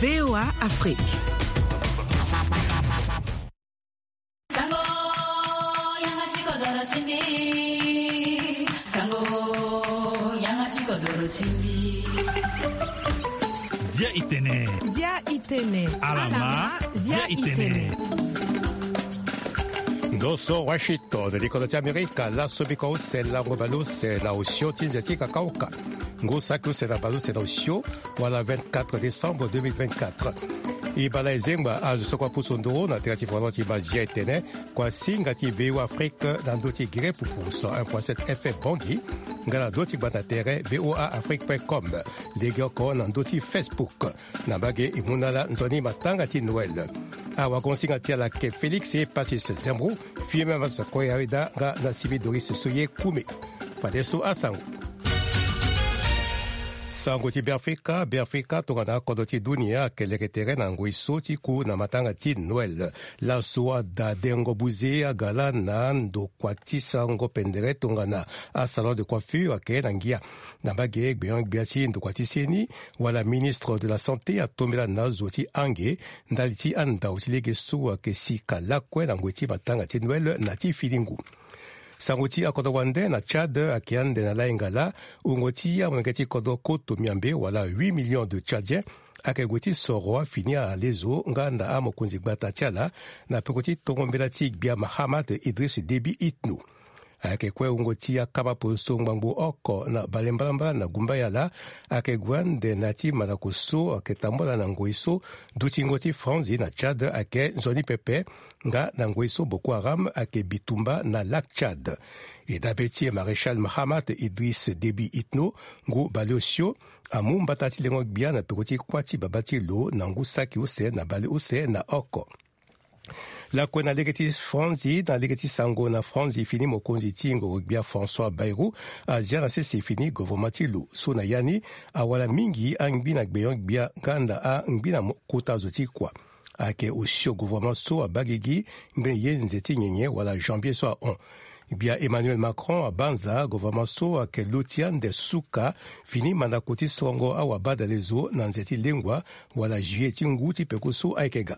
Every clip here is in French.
VOA Afrique. Zia itene. Alama Zia itene. Doso Washington, l'École d'Amérique, la Sobiko, c'est la Robalou, c'est la Oshio, Tinzetika Kauka. Ngosaku, c'est la Balou, c'est la Oshio, voilà 24 décembre 2024. Ibala Zemba, a Sokwa Pusondoro, na Tirati Fronti Bazia Etene, kwa Singati VO Afrique, dans d'autres gré pour 1.7 FM Bangui, ngala d'autres banatere, voaafrique.com, les gars qu'on a d'autres Facebook, Nabage Imunala, Nzoni Matangati Noël. Awa konsingatia la ke Félix et Passis Zembrou, fieme masa koyawida ga na sibi Doris Soye Kume. Padeso asango. Sangoti Biafrika tongana kodoti dunia keleketere na ngoisoti ku na matanga ti Noël. La soa da dengo buze agala na ndo kwati sango pendere tongana a salon de coiffure ke nangia. Nabage Gbeon Gbiati ndo kwati seni wala ministre de la santé a tomela na zoti ange ndaliti anda utilege suwa ke sika lakwe na ngweti matanga ti Noël na ti filingu. Sangoti akodowande na Tchad akiande na laingala ungoti ya mwengeti kodo koto miambe wala 8 millions de Tchadiens akegweti soro fini a lezo nganda amo kunzi gbata tiala na pekoti tongombela ti bia Mahamat Idriss Déby Itno. Akekwe ungoti ya kama poso ngbangu oko na balembalamba na gumba yala akegwande na ti malakoso aketambola na ngoiso duti ngoti Franzi na Tchad ake zoni pepe nga na ngoiso Boko Haram ake bitumba na lac Tchad. Et d'abeti Maréchal Mahamat Idriss Déby Itno ngu baleosio amu mbatati lengo bia na pekoti kwati babati lo na ngu saki use na bale use na oko. La kwena legeti Franzi, dans legeti sango na Franzi fini mokonzi tingo bia François Bayrou, azia na sese fini govomati lu. Sona yani, awala mingi angbina gbeyon bia ganda a ngbina kota zoti kwa. Ake usio gouvernement so a bagigi, ngbina yenzeti nyenye wala janvier so a on. Bia Emmanuel Macron a banza gouvernement so a ke lotian de souka fini manakoti songo a wabada lezo nanzeti lengwa wala juillet tinguti pekuso aikega.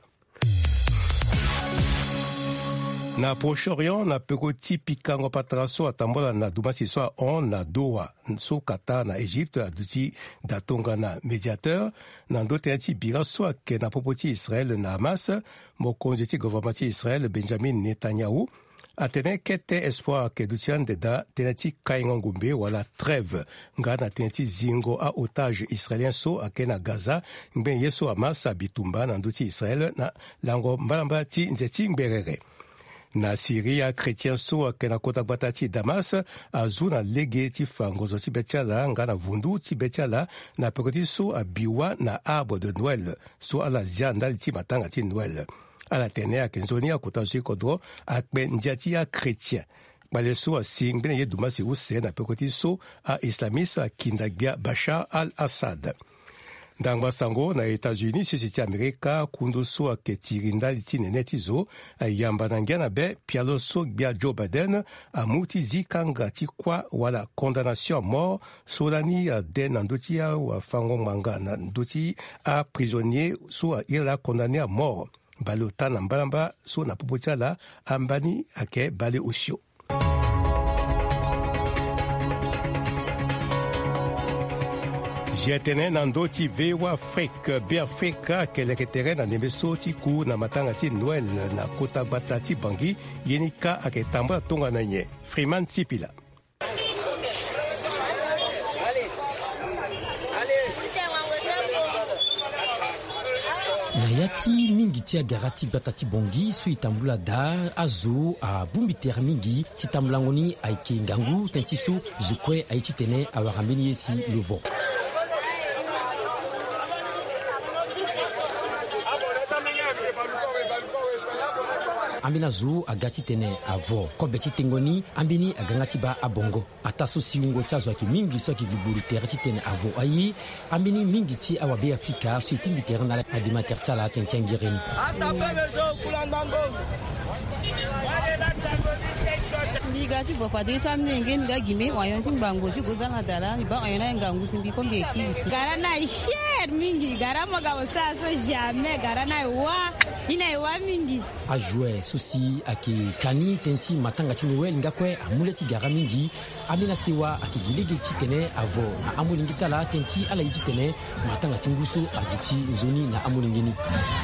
Na Proche-Orient, na pekoti pikango patraso atambola na dumasi soa on na Doha, so Qatar na Égypte aduti datonga na médiateur, na ndote anti biraso ke na popoti Israël na Hamas, mokonzi ti gouvernement Israël Benjamin Netanyahu, atene kete espoir ke dutian de da tenati kaingongumbe wala trêve, nga na tenati zingo a otage israélien so ake na Gaza, ngben yeso Hamas abitumba na nduti Israël na lango mbalamba ti nzeti ngberere. Na Syria, chrétien so akena kota batati Damas, azu na lege ti fangozo ti betiala, nga na vundu ti betiala, na pekoti so abiwa na arbre de Noël, so ala zia ndali ti matanga ti Noël. Ala tene akenzoni akota zo kodro akbe ndiati ya chrétien. Bale so asi ngbene ye dumasi use na pekoti so a islamiste akindagbia Bashar al-Assad. Ndangba sango na États-Unis sisi Amerika kundu so aketirinda liti neneti zo ayamba nangiana be pialo so bia Joe Biden amuti zikanga ti kwa wala condamnation à mort solani den nduti ya wa fango manga na nduti a prisonnier so ila condamné à mort balota na mbalamba so na popotiala ambani ake bale osio. Jetene na ndoti VOA Afrique, Biafrika keleketere na nemeso ti ku na matanga ti Noël na kota bata ti Bangui, yenika aketamba tonga na nye. Freeman Sipila. Na yati mingi tia garati batati bongi su itambula da azo a bumbi ter mingi si tambulangoni aike ngangu tentiso zukwe aiti tene awaramini yesi lovo. Ambina zo agati tene avo kobeti tengoni ambini agangati ba abongo ataso siungo chazo ki mingi so ki biburu terati tene avo ayi ambini mingi ti awabe Afrika so itimbi terna la adima tertala tentengirini liga ti fofati samne ngem ga gime wayon tin bango ti gozana dala ni ba ayona ngangu simbi kombe kisu garana cher mingi garama ga osaso jamais garana wa ina wa mingi a jouer souci aki kani tenti matanga ti Noël ngakwe amuleti gara mingi amina sewa aki gilege ti tene avo na amulingi tsala tenti ala yiti tene matanga ti nguso aguti zoni na amulingini.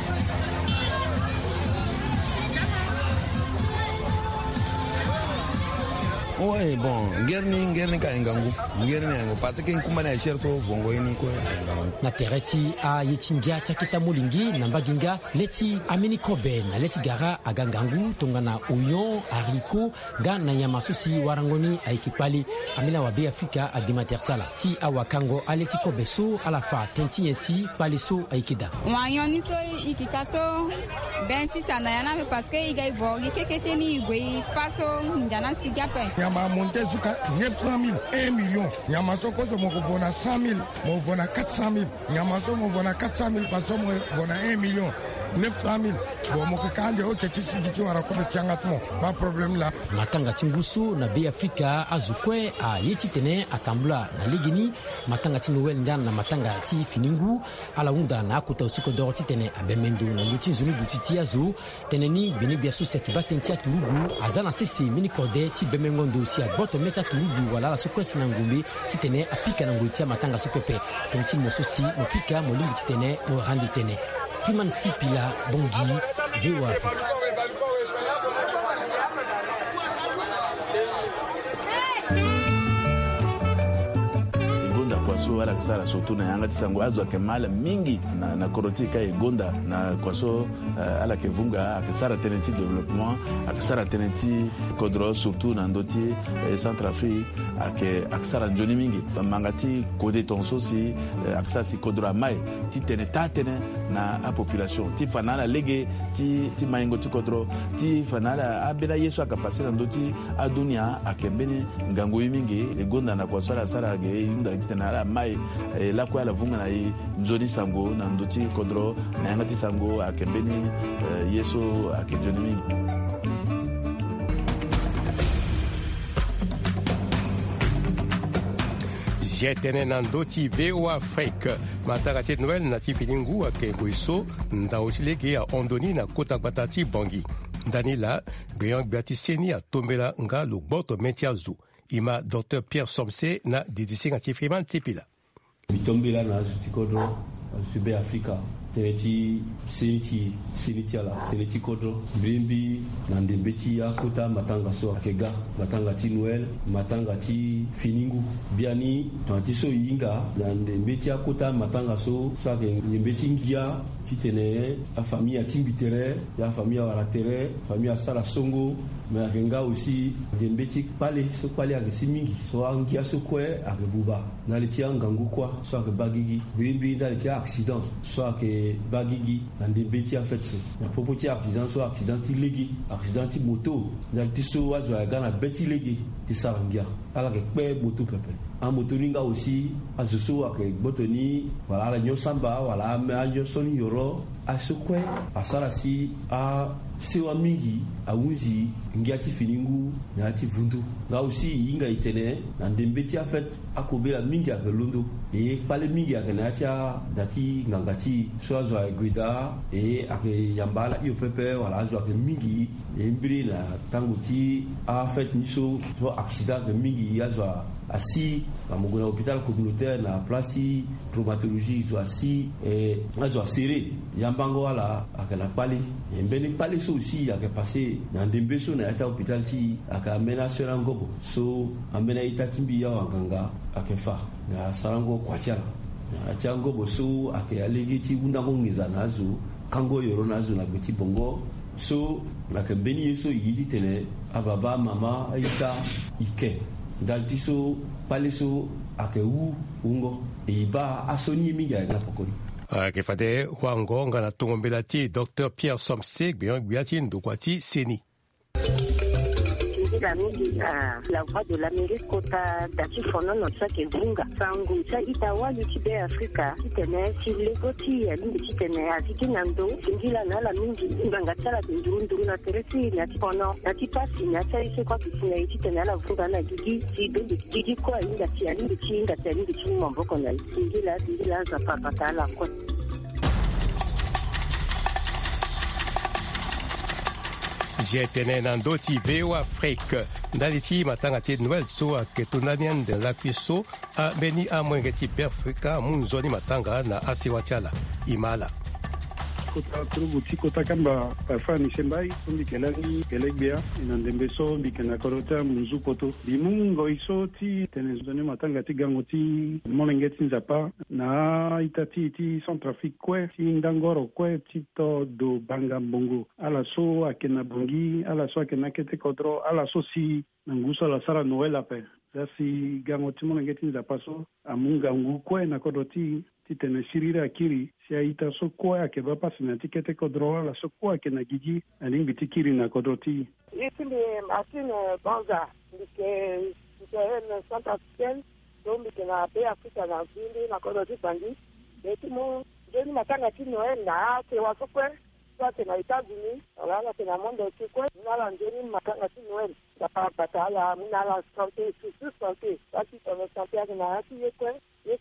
Ouais, bon, ngerni ka ngangu. Ngerni ngo parce que kumana cherto bongo ini ko. Na tereti a yetingia chakita mulingi na mbaginga leti amini kobe na leti gara agangangu tongana oyon haricot ga na yamasusi warangoni aikipali amina wabe Afrika adimatertala ti awakango aleti kobe so alafa tenti yensi paliso aikida. Wanyoni so ikikaso benfisa na yana parce que igai bogi keketeni igwe faso njana sigape. Nyama monte zuka 900 000, 1 million. Nyama soko so moko bona 100 000, moko bona 400 000. Nyama so moko bona 400 000, paso moko bona 1 million. 900 000. Bon moko kande o ketisi gitu wara ko changatmo. Ba problem la. Matanga timbusu na be Afrika azukwe a yeti tene akambula na ligini matanga ti Noël ndan na matanga ti finingu ala unda na kuta usiko doroti tene abemendo na luti zuni butiti azu teneni bini biasu seki batenti atulugu azana sisi mini kode ti bemengondo si aboto meta tulugu wala la sokwesi na ngumbi ti tene apika na ngoti matanga sopepe tenti mosusi mopika molimbi ti tene no randi tene Fiman Sipila Bongi VOA Africa. kwaso ala kisara surtout na yanga tisango azwa ke mala mingi na korotika egonda na kwaso ala ke vunga akisara tenenti développement akisara tenenti kodro surtout na ndoti Centrafrique akisara njoni mingi mangati kode tonso si akisara si kodro mai ti tene na a population ti fanala lege ti maingo ti kodro ti fanala abela yesu akapasira ndoti adunia akembeni ngango mingi egonda na kwaso ala sara ge inda kitana mai la kwa la vunga na nzoni sango na ndoti kodro na yanga ti sango akembeni yeso akenjoni mingi. Jetene na ndoti VOA Afrique matanga ti Noël na ti finingu akengo iso nda osilege ya ondoni na kota batati bongi danila gbeyon gbiati seni atombela nga lugboto menti azu ima Dr Pierre Somse na didisi ngati Fiman Tipila mitombela na azuti kodro azuti be Afrika teneti seniti ala seneti kodro brimbi na ndembeti ya kota matanga so akega matanga ti Noël matanga ti finingu biani tanti so yinga na ndembeti ya kota matanga so ake ndembeti ngia kitene a famille timbitere ya famille wala tere famille sala songo mais akenga aussi ndembeti pale so pale akisimingi so angia so kwe akebuba na letia ngangu kwa so ake bagigi brimbi na letia accident so ake bagigi na ndembeti a fait so na propoti accident so accident ti legi accident ti moto na ti so wazo ya gana beti legi ti sarangia ala ke pe moto pepe en motoninga aussi azuso ake botoni wala la nyo samba wala me anyo soni yoro asokwe asara si a sewa mingi awunzi ngiati finingu na ti vundu nga aussi inga itene na ndembeti a fait akobela mingi ake londo e pale mingi ake na tia dati ngangati so azo guida e ake yambala iyo pepe wala azo ake mingi e mbiri na tanguti a fait niso so accident ke mingi azo asi amogona hôpital communautaire na place traumatologie zo asi azo serré yambango wala akala pali mbeni pali so aussi aka passé na ndembe so na ata hôpital ti aka amena serango so amena itatimbi ya wanganga akefa na sarango kwachara na chango boso ake alegiti undango ngizana zo kango yoro nazo na beti bongo so na kembeni yeso yidi tene ababa mama aita ike daltiso paliso ake ungo iba asoni minga na pokoni ke fade wango ngana tungombela ti Dr Pierre Somse gbeyon gbiati ndokwati seni la mingi la voix de l'Amérique kota dati fono no tsake vunga sangu cha itawalu tibe Afrika kitene silegoti ya lingi kitene asikinando singila na la mingi nganga tsala ndundu na teresi na tipono na tipasi na tsaise kwa kitene kitene la vunga na gigi sibendi gigi kwa inga tia lingi chinga lingi chimbo mboko na singila za papa la kwa Jetene na ndoti veo Afrique ndaliti matanga ti Noël so ketunanian de la cuiso a beni a mwengeti Afrika munzoni matanga na asiwatiala imala kota turubu kota kamba fani sembai kumbi kelani kelegbia inandembeso bikena korota munzu poto bimungo isoti tenezoni matanga ti gangoti molengeti nzapa na itati ti Centrafrique kwe ti ndangoro kwe ti to do banga bongo ala so akena bongi ala so akena kete kodro ala so si nguso la sara Noël ape zasi gangoti molengeti nzapa so amunga ngu kwe na kodoti titene sirira akiri si aita so kwa ke va pasina tikete kodro la so kwa ke na gigi alingi tikiri na kodoti itindi asine bonza ndike na Santa African dombi ke na be Afrika na zindi na kodoti bangi etimo jeni matanga ti Noël na ke wa so kwa ke na États-Unis ala ke na mondo ti kwa na la jeni matanga ti Noël la pa batala na la santé santé pasi tono santé na ti kwa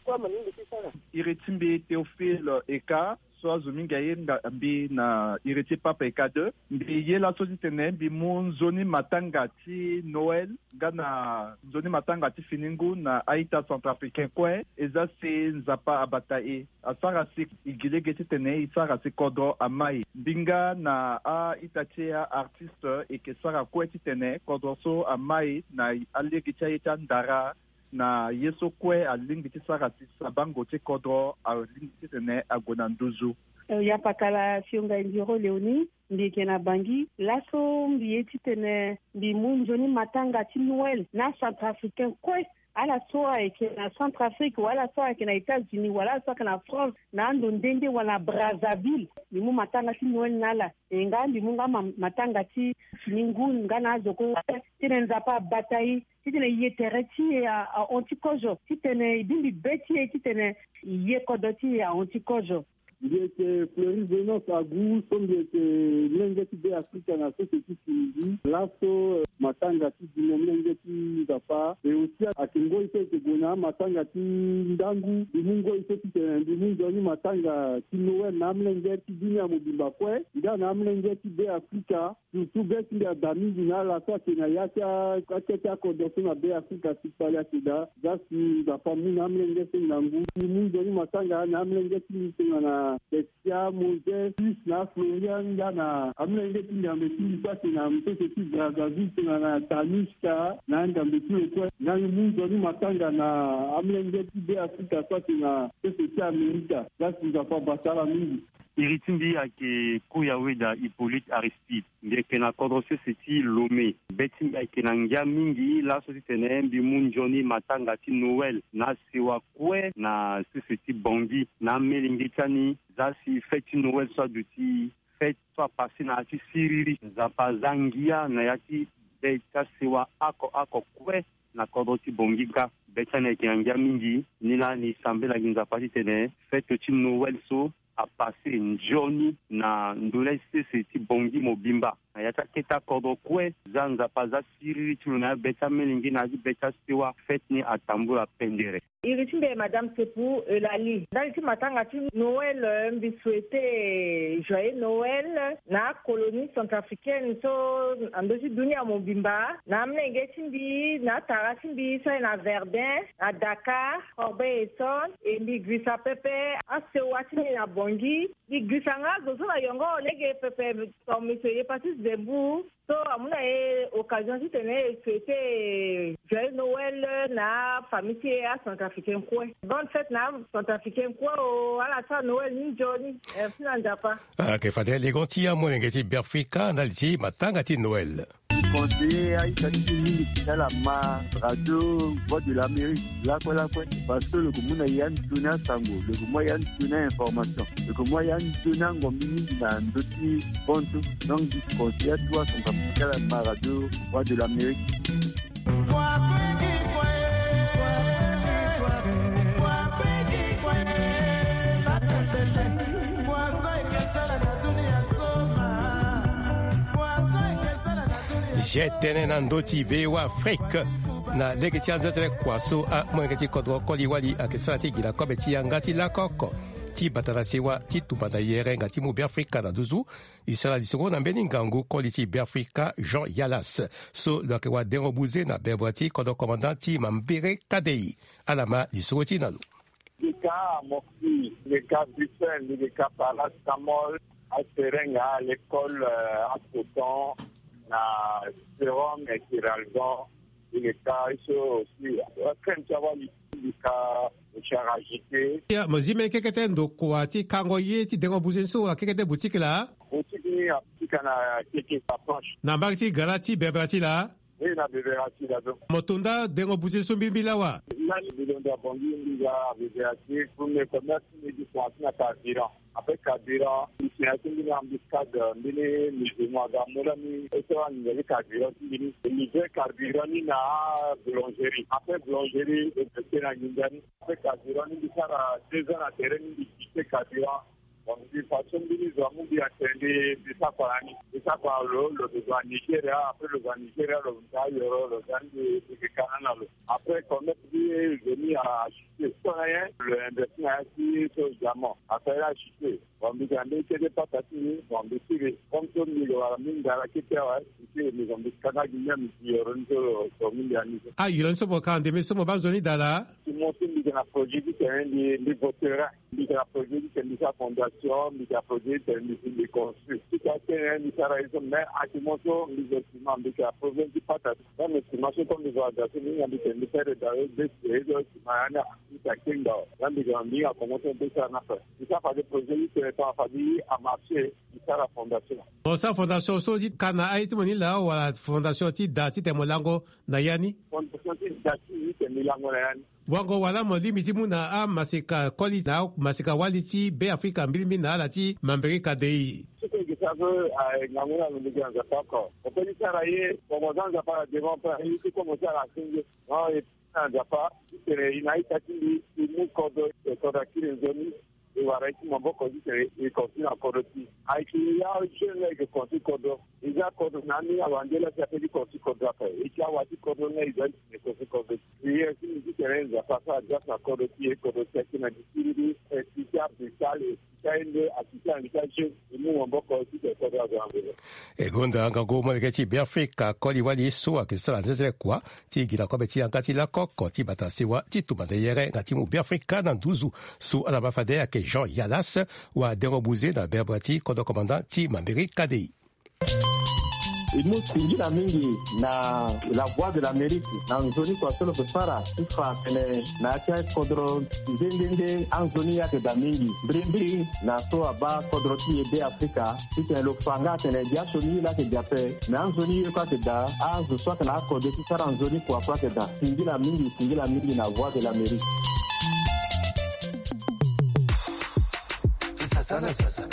Iritimbe Théophile Eka so zuminga yenda mbi na iriti papa Eka 2 mbi yela so tene mbi mon zoni matanga ti Noël gana zoni matanga ti finingu na aita Centrafricain kwe eza se nzapa abatae asara si igilege ti tene isara si kodro amai binga na a itatia artiste ekesara kwe ti tene kodro so amai na alegi cha ndara na yeso kwe alingi ti sara ti sabango ti kodro alingi ti tene agona nduzu ya pakala fionga njiro leoni mbike na bangi laso mbiye ti tene mbi munjoni matanga ti Noël na Centrafricain kwe ala soa eke na Centrafrique wala soa eke na États-Unis wala soa eke na France na ando ndende wana Brazzaville limu matanga ti Noël nala nga limu nga matanga ti finingu nga na azoko tene nzapa batai titene yetere ti a ontikojo titene bimbi beti titene yekodo ti a ontikojo Ndieke Fleuris Venos Agu sombieke mlengeti be Afrika na société Kingi laso matanga ti dino mlengeti zapa e aussi akingo ise ke gona matanga ti ndangu dimungo ise ti dimungo ni matanga ti Noël na mlengeti dunia mobimba kwe nda na mlengeti be Afrika surtout beti nda damingi na laso ke na yacha aketa kodoso na be Afrika ti pala sida zasi zapa mu na mlengeti ndangu dimungo ni matanga na mlengeti na Bestia Moses na Florian na amlenge tingambe tinipasi na mtoto ti Brazzaville na Tanishka na ngambe kwa na munzo ni matanga na amlenge ti be Afrika kwati na mtoto ti Amerika basi za pa basala mingi iritimbi ake kuyawe da Hippolyte Aristide ndeke na kodrose seti Lomé beti ake na ngia mingi la so tene mbi munjoni matanga ti Noël na siwa kwe na seti bongi na melingi tani zasi feti Noël so duti feti so passé na ti siriri zapa zangia na yati beta siwa ako kwe na kodroti bongi ka beta na ake ngia mingi nila ni sambela ginza pati tene feti ti Noël so a passé njoni na ndule seti bongi mobimba na yata keta kodo kwe zanza paza siriri tulu na beta melingi na beta siwa fetni atambula pendere Iritimbe Madame Sepou Elali dans ti matanga ti Noël mbi souhaité joyeux Noël na colonie centrafricaine so andosi dunia mobimba na mlenge ti mbi na tara ti mbi so na Verdun na Dakar Corbeil-Essonnes e mbi grisa pepe asewa ti na bongi mbi grisa nga zo so na yongo lege pepe so monsieur ye patis debout so amuna occasion ti tene souhaité joyeux Noël na famille a Centrafricain kwe. Bonne fête na Centrafricain kwe o ala sa Noël ni joni fina njapa. Ke fadele gontia mo ngeti Afrika na liti matanga ti Noël. conseiller Aïkati la ma radio Voix de l'Amérique là quoi parce que le commun Yann Tuna Sango le commun Yann Tuna information le commun Yann Tuna ngomini na ndoti ponto donc je conseille à toi son capital la ma radio Voix de l'Amérique. Jetene na ndoti vewa Afrique na lege tianza tere kwaso a mwengeti kodro koli wali akisati gila kobe tiangati la koko ti batarasiwa ti tumata yere ngati mu Afrika na duzu isala disoko na mbeni ngangu koli ti Afrika Jean Yalas so lwake wa dengo buze na bebwati kodo komandanti Mambere Kadei alama disoko ti nalu les cas Moki, les cas Bussen, les cas Paracétamol, à Serenga, à l'école à Coton, à Sérum et Kiralgan, les cas aussi. Quand tu vas les cas charagité. Mozime kekete ndoko ati kango ye ti dengo buzenso kekete boutique la. Boutique ni apika na keke approche. Na bagti galati bebrati la. Oui, na beberati la donc. Motonda dengo buzenso bimbila wa. Là, les bidons d'abondie, il y a beberati pour les commerces qui sont à carburant. Après carburant, il y a une embuscade, les musulmans, et ça, il y a carburant, il y a carburant, il y a boulangerie. Après boulangerie, c'est la Ningani. Après carburant, il y a 2 ans à terrain, il y a carburant. Donc, de façon, ils ont dit à Télé, de ça par année. De ça par le besoin Nigeria, après le besoin Nigeria, le besoin de Canada. Après, comme on est venu à chuter, le investissement a été sur le diamant. Après, il a chuté. On dit qu'il n'y a pas de patin, on dit qu'il comme tout le monde a mis dans la quête, ils ont dit qu'il y a une ah, il y a une chose quand des messieurs m'ont besoin d'aller. Tout le monde dit un projet qui est un voteur, il y a un projet qui est une fondation, il y a un projet qui est une construction. Tout à fait, il y a raison, mais à ce moment-là, les estimants, il y a un problème qui passe. Dans l'estimation, comme les organisations, il y a une faire d'ailleurs des séries, il y a un kingdom. Là, les grands-mères, à commencer de faire un affaire. C'est ça, par des projets qui sont en famille, à marcher, qui sont la fondation. Bon, ça, fondation, so dit, quand a été moni là, ou la fondation, ti dati, te molango, nayani? Fondation, ti dati, te molango, nayani. Wango wala mo limiti muna a masika kwali na masika waliti be Afrika mbili na alati Mambere Kadei. Siko gisago ngamuna lumiga za pako. Opeli saraye komozanza para devant il commence à la singe. Non et ça pas inaita kili mukodo kodakiri zoni e waraiti mamboko dite e continue encore aussi. Aiki ya jeune que continue kodo. Iza kodo nani awangela ya peli continue kodo apa. Iki awati kodo na iza e continue kodo. Hier si différenza passa già na kodo ti e kodo ti na disiri e ti de sale kaende akita nikaje imu mamboko aussi de kodo azangela. E gonda anga go mo ke ti be Afrika ko li wali so akisala nzeze kwa ti gira ko be ti angati la koko ti batasiwa ti tumande yere ngati mu be Afrika na duzu su ala bafade ke Jean Yalas wa derobuze na bebrati kodo commandant ti Mambere Kadei. Imusingira mingi na la Voix de l'Amérique na nzoni kwa solo kusara ifa kene na cha kodro ndende anzoni yake da mingi brimbi na so aba kodro ti ebe Afrika tite lo fanga tene jasho ni la ke jape na anzoni kwa ke da azu so kana kodro ti sara anzoni kwa ke da singira mingi na Voix de l'Amérique. Sasana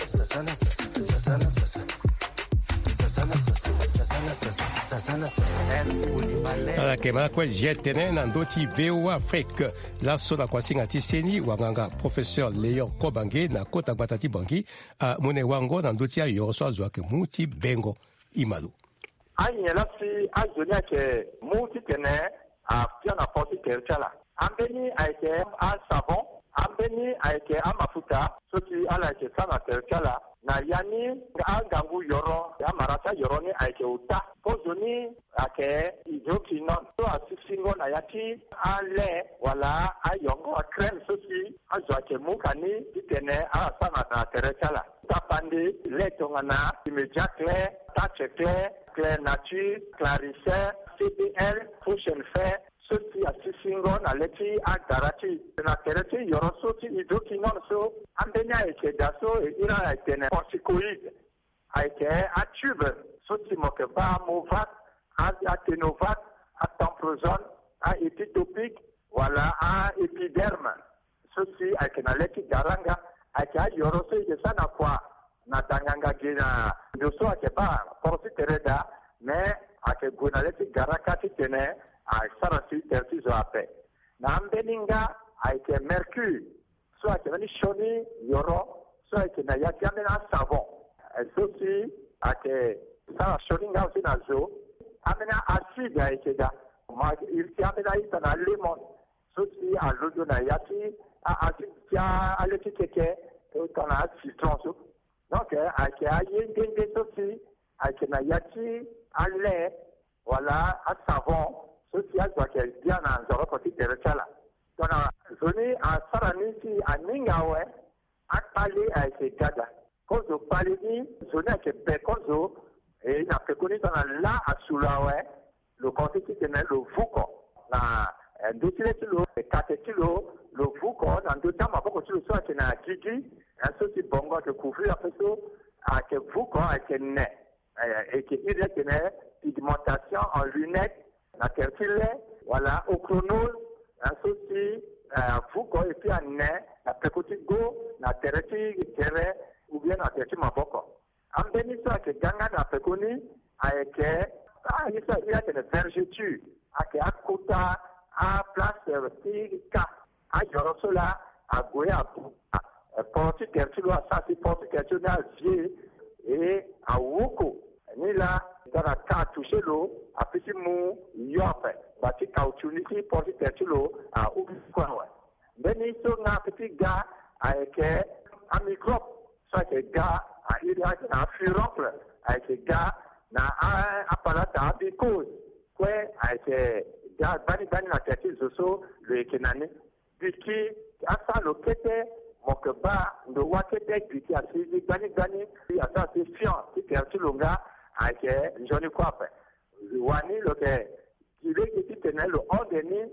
ala kemala kwe jetene na ndoti veo Afrique la sola kwa singa ti seni wanganga professeur Léon Kobange na kota batati bangi a mone wango na ndoti ya yoso azwa ke muti bengo imalu anyela si azonia ke muti tene a piana porti kerchala ambeni aike a savon ambeni aike a mafuta soti ala ke sana kerchala na yani angangu yoro ya marasa yoro ni aike uta pozoni ake ijoki non to asisingo na yati ale wala ayongo crème sosi azwa ke mukani itene ala sana na terechala tapande letongana immédiat clair tache clair nature clarissin CPL prochaine fait soti asisingo na leti agarati na tereti yoro soti ijoki non so ambenya eke daso e ira etene corticoïde eke a tube soti moke ba movat à Ténovac, à Temprozone, à Épitopique, voilà, à Épiderme. Ceci, avec la lettre Garanga, avec la Yoroso de Sanakwa, na Tanganga Gina, de soi qui pas, pour ce terrain, mais avec la lettre Garaka qui tenait, à Sarasi, Tertizo Ape. Na Ambeninga, avec Mercure, soit qui venait Choni, Yoro, soit qui n'a jamais un savon. Et ceci, avec Sarah Shoninga aussi dans le zoo, amena acide à Ikeda. Il s'y amena ici dans le limon. Ceci à l'eau de Nayati, à acide qui a l'étiquette, qu'on a citron. Donc, avec Ayen Dende ceci, avec Nayati, à lait, voilà, à savon, ceci à quoi qu'elle vient dans le zoo côté de Rechala. Donc, zone à Saranisi, à Ningawe, à Palais avec Gada. Quand vous parlez de zone avec Bekonzo, et il a préconisé dans la à Soulawe, le conseil qui tenait le Foucault. Dans 2 kilos, 4 kilos, le Foucault, dans 2 temps, beaucoup de choses qui sont à Kiki, un souci bongo de couvrir après ça, avec Foucault, avec un nez. Et qui est une pigmentation en lunettes, la tertile, voilà, au chronose, un souci, Foucault, et puis un nez, la préconisé go, la tertile, ou bien la tertile maboko. Ambeniso avec Ganga na Pekoni, avec il y a une vergeture, avec Akota, à place Tika, à Yorosola, à Goya, à Porti Kertulo, à Sassi Porti Kertulo, à Vie, et à Woko. Ni là, dans la carte touché l'eau, à Petit Mou, Yope, Bati Kautunisi, Porti Kertulo, à Oubikwawa. Beniso na petit gars, avec un microbe, soit que gars, il y a un furoncle avec les gars, un appareil à bicose, quoi, avec les gars, bani la tête, le Kenani, Biki, à ça, le Kete, Mokoba, le Wakete, Biki, à Sidi, Bani, il y a ça, c'est fiant, qui est un longa, avec Johnny Kwap. Wani, le qui veut qu'il tenait le haut de nid,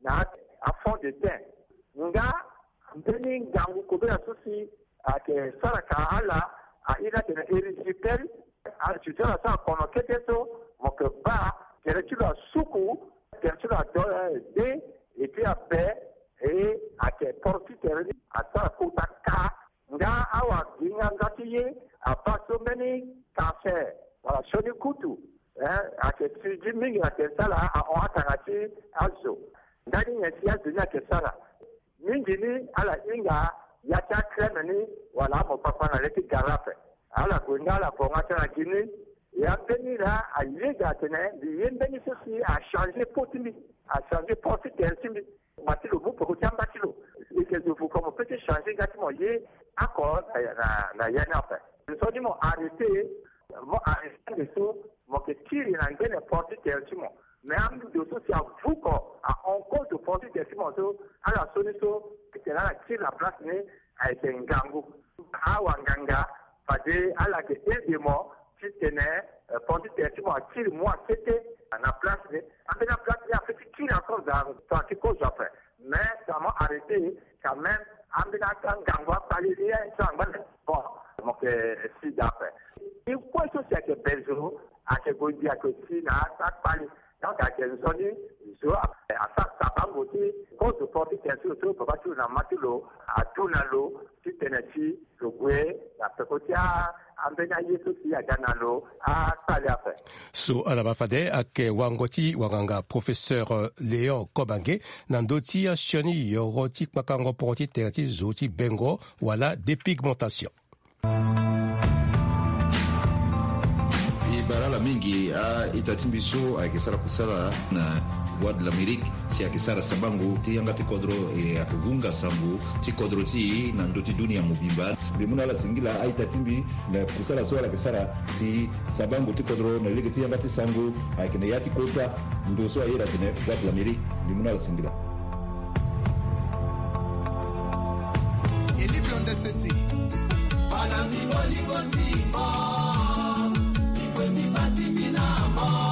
à fond de teint. Nga, Denis, Gangou, Kobe, un souci, avec Saraka, Allah, il a une héréditaire, tu sais, ça, qu'on a quelque chose, mon que bas, tu as soukou, tu as dé, et puis après, et à tes portes, à ta kouta ka, nga awa, ginga gatiye, à pas so many cancer, voilà, choni koutou, à tes tijiming, à tes sala, à oatangati, also. Nani yasiya dunia ke sala. Mingini, à la inga, Yacha Kremeni, voilà, mon papa n'a été garafé. À la Gouina, la formation à Guinée, et à venir là, à Yégatene, l'Yémbeni ceci a changé Potimi, a changé Porti-Tertimi, Matilo, pour Routiam Matilo. Et que vous, comme peut changer Gatimo, Yé, accord, la Yanafe. Nous sommes arrêtés, de tout, mon que tire en gain Porti-Tertimo. Mais en plus de ça, c'est à vous à encore de Porti-Tertimo, à la solution, qui est là, qui la place, avec un gangou. À Wanganga, à la que évidemment, qui tenait, Porti-Tertimo, qui moi, c'était à la place, à la place, il y a fait qui encore dans ce que j'ai fait. Mais ça m'a arrêté quand même, à la gangou, à parler rien, ça m'a bon, donc, si d'après. Et quoi que c'est que Belgique, à que vous dites que si, à ça, parler. Donc, à quelle zone, à ça va voter, quand je porte un peu de pour battre dans Matilo, à Tunalo, qui tenait le Goué, la Pecotia, à Benaye, aussi à Ganalo, à Saliafe. So, à la Bafade, à que Wangoti, Wanganga, professeur Léon Kobange, Nandoti, à Chioni, Yoroti, Makango, Porti, Terti, Zoti, Bengo, voilà, dépigmentation. Barala mingi itatimbiso akisara kusala na voix de l'Amérique si akisara sabangu ti yanga ti kodro akivunga sambu ti kodro ti na ndoti dunia mubimba bimuna la singila aitatimbi na kusala so akisara si sabangu ti kodro na lege ti yanga ti sangu akina yati kota ndo so ayera tene voix de l'Amérique bimuna la singila elibyo ndesesi bana miboli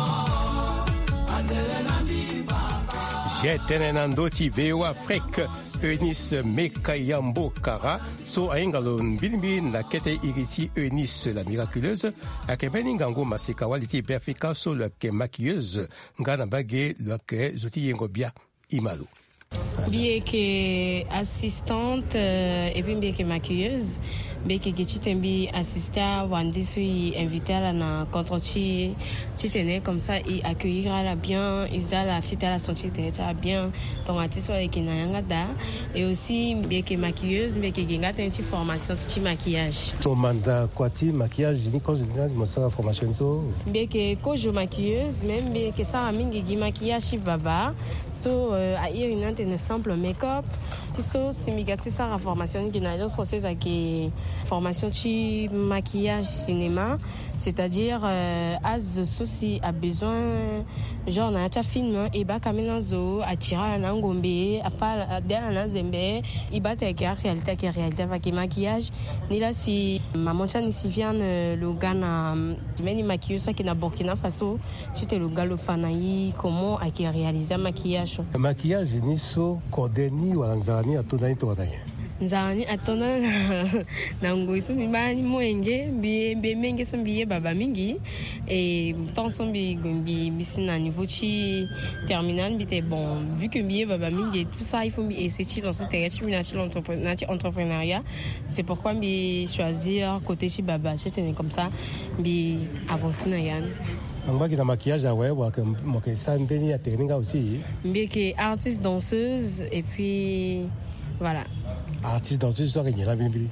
J'étais un Ndoti VO Afrique. Eunice Mekayambo Kara so aingalo mbilimbi na kete iriti Eunice la miraculeuse akebeni ngango masika waliti perfika so le ke maquilleuse ngana bage le ke zoti yengo bia imalu bien que assistante et puis bien que maquilleuse bien que tu assista wandi suis invité à la contre-chi tu tenais comme ça et accueillir la bien ils a la petite à la sentir bien ton artiste avec kinayangada et aussi bien que maquilleuse bien que ginga une formation petit maquillage ton mandat quoi ti maquillage ni cause de mon formation so bien que cause maquilleuse même bien que ça mingi maquillage baba so a une simple make-up so simigati ça formation qui n'a rien française qui formation de maquillage cinéma, c'est-à-dire az souci a besoin genre na ta film et ba kamenazo atira na ngombe apa derrière na zembe ibata ki réalité avec maquillage ni là si maman chani si vient le Ghana meni maquilleuse qui na Burkina Faso c'était le galo fanayi comment a qui réaliser maquillage ni so kodeni wa nzani atona itona nzani atona na ngoiso mibani mwenge be menge sombiye baba mingi et tant sombi gombi bisina niveau chi terminal bité bon vu que biye baba mingi tout ça il faut essayer dans ce entrepreneuriat c'est pourquoi bi choisir côté chi baba c'était comme ça bi avancer na yan Mbaki na maquillage à ouais moi que ça mbeni à technique aussi mbeki artiste danseuse et puis voilà artiste danseuse soit gagner la bimbili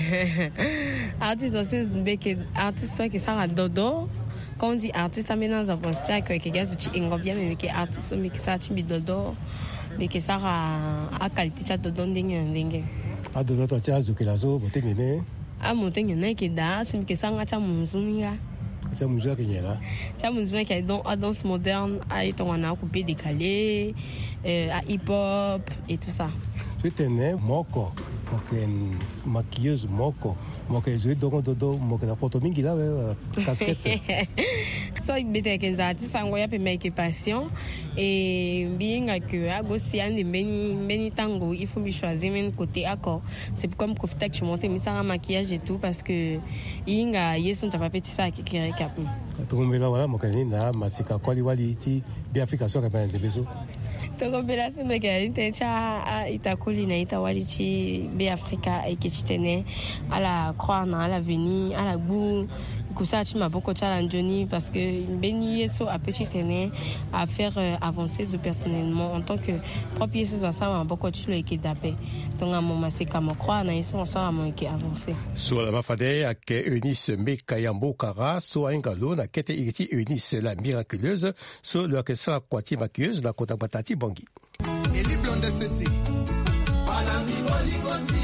artiste danseuse mbeki artiste soit qui sera dodo quand on dit artiste aménage en constat que quelqu'un se ingo bien mais que artiste mais qui ça timbi dodo mais que ça a qualité ça dodo ndenge a dodo to tia zukelazo motengene a motengene que da c'est que ça ngata munzuminga c'est musique kenyela c'est musique qui dans à danse moderne à étant on a coupé décalé à hip hop et tout ça tu tenais moko porque maquilleuse moko je dodo moko la poto mingi là casquette so ibete kenza artiste ngo ya pe make passion et bien que agosi ande beni tango il faut me choisir même côté accord c'est comme profiter que je monte mais ça maquillage et tout parce que inga yeso ta petit ça qui récap to mbela wala mokani na masika kwali wali ti bien Africa so ka ben de beso to mbela se meka intencha itakuli na itawali ti be Africa et qui tenait à la croire à l'avenir à la boue ça tu m'as beaucoup challengé parce que béni yeso a petit tenait à faire avancer personnellement en tant que propre yeso ça m'a beaucoup tu le qui d'appel donc à mon c'est comme croire na yeso ça m'a qui avancer sur la mafade à que Eunice Mekayambo Kara so ingalo na kete iriti Eunice la miraculeuse so le que ça kwati maquilleuse la kota batati bangi et les blondes ceci para mi boligoti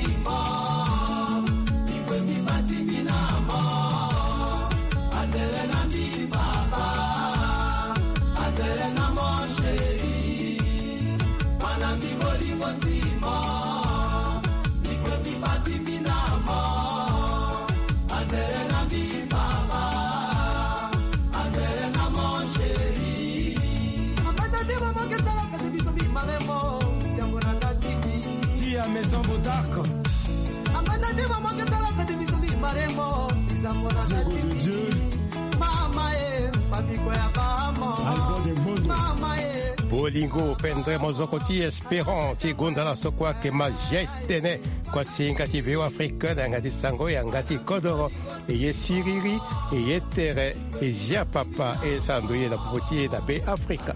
maison Bodako amana de maman que ça de biso bi maremo zamona de Dieu mama fabi ko ya mama bolingo pendre mozokoti espérant ti gondala sokwa ke majetene kwa singa ti veo africaine ngati sango ya ngati kodoro e yesiriri e yetere e ja papa e sandoye na poti na be Africa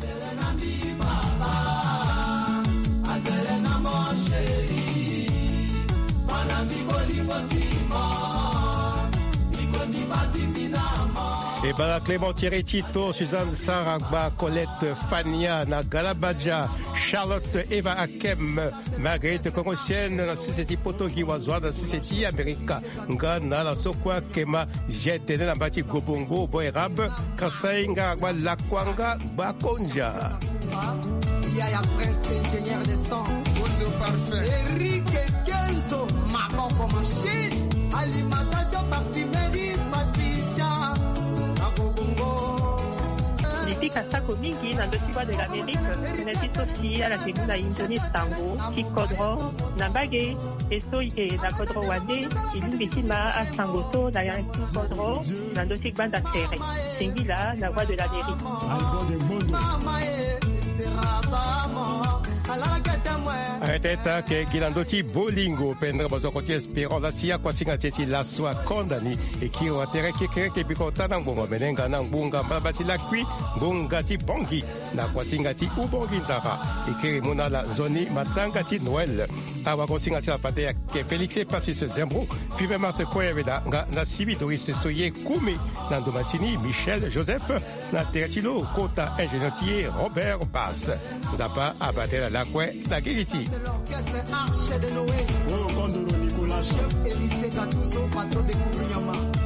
et bala Clémentine Tito, Suzanne Saragba, Colette Fania, Nagalabadja, Charlotte Eva Akem, Marguerite Congosienne, la société Potogi Wazwa, la société America, Ngana, la Sokwa Kema, Jetene, la Bati Gobongo, Boerab, Kasainga, Lakwanga, Bakonja. Yaya Prince, ingénieur de son, Ozo Parfait, Eric Kenzo, Maman comme machine, alimentation, parfumerie, Patricia. sasako mingi na ndosiwa de l'Amérique neti sosi ala tegu na indoni sango ti kodro na mbage eso ike na kodro wande ilimbisima a sango so na yan ti kodro na ndosi gbanda tere singila na voix de l'Amérique. Aiteta ke gilandoti bolingo pendra bazokoti espérant la sia kwasinga teti la swa kondani ekiro atere ke bikota na ngongo menenga na ngunga mbabati la kwi ngunga ti bongi na kwasinga ti ubongi ndara ekiri mona la zoni matanga ti Noël awa kwasinga ti la pate ya ke Félix Passis Zembro puis mars koyeveda nga na sibi Doris Soye Kumi na Ndomasini Michel Joseph na teretilo kota ingénieur Robert Bass zapa abatela la kwe la Gériti. Oh, Condoro Nicolas. Chef héritier Gattuso, patron de Kouriyama.